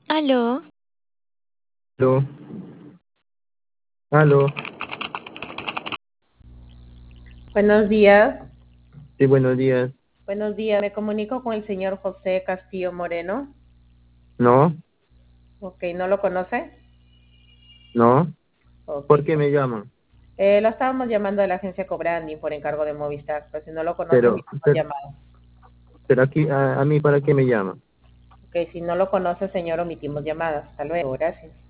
Aló, Aló, aló, Buenos días. sí, buenos días. Buenos días. Me comunico con el señor José Castillo Moreno. No, Ok, ¿no lo conoce? no, Ok. ¿por qué me llaman? Lo estábamos llamando de la agencia Cobranding por encargo de Movistar. Pues si no lo conoce, Pero, omitimos pero, llamada. pero aquí, a mí, ¿para qué me llaman? Ok, si no lo conoce, señor, omitimos llamada. Hasta luego. Gracias.